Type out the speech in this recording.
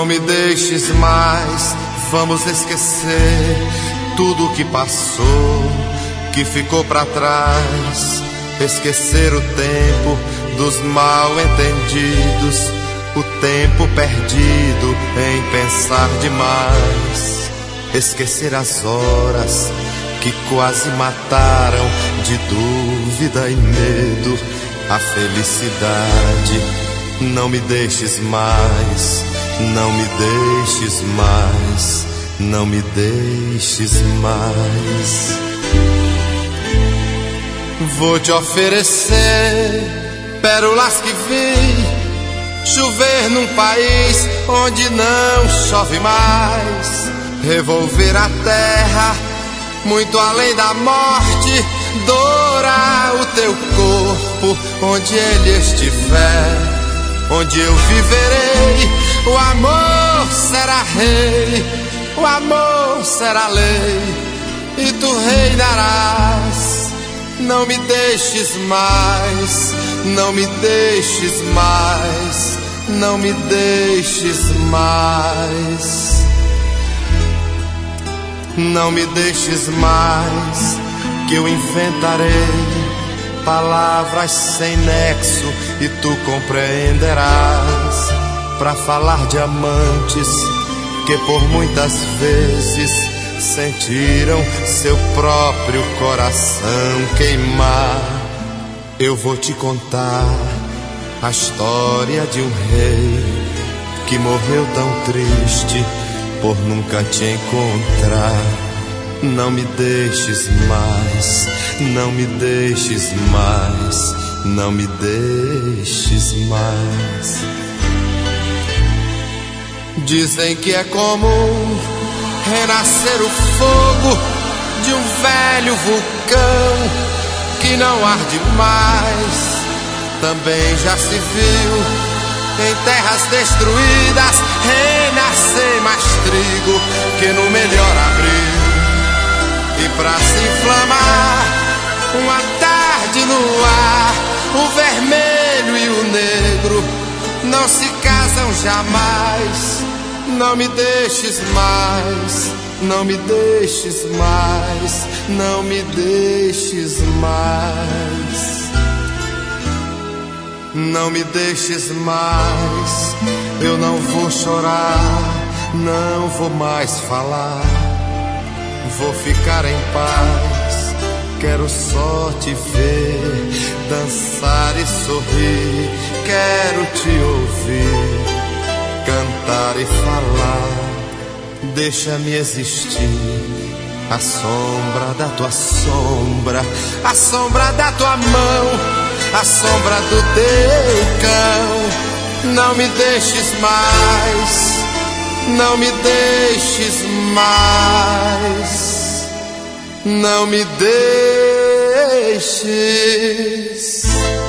Não me deixes mais, vamos esquecer tudo que passou, que ficou pra trás. Esquecer o tempo dos mal-entendidos, o tempo perdido em pensar demais. Esquecer as horas que quase mataram de dúvida e medo a felicidade. Não me deixes mais, não me deixes mais, não me deixes mais. Vou te oferecer pérolas que vi chover num país onde não chove mais. Revolver a terra muito além da morte, dourar o teu corpo onde ele estiver. Onde eu viverei, o amor será rei, o amor será lei, e tu reinarás. Não me deixes mais, não me deixes mais, não me deixes mais. Não me deixes mais, que eu inventarei palavras sem nexo e tu compreenderás. Pra falar de amantes que por muitas vezes sentiram seu próprio coração queimar. Eu vou te contar a história de um rei que morreu tão triste por nunca te encontrar. Não me deixes mais, não me deixes mais, não me deixes mais. Dizem que é comum renascer o fogo de um velho vulcão que não arde mais. Também já se viu em terras destruídas renascer mais trigo que no melhor abril. E pra se inflamar, uma tarde no ar, o vermelho e o negro não se casam jamais. Não me deixes mais, não me deixes mais, não me deixes mais. Não me deixes mais, eu não vou chorar, não vou mais falar. Vou ficar em paz, quero só te ver dançar e sorrir. Quero te ouvir cantar e falar. Deixa-me existir, a sombra da tua sombra, a sombra da tua mão, a sombra do teu cão. Não me deixes mais, não me deixes mais, não me deixes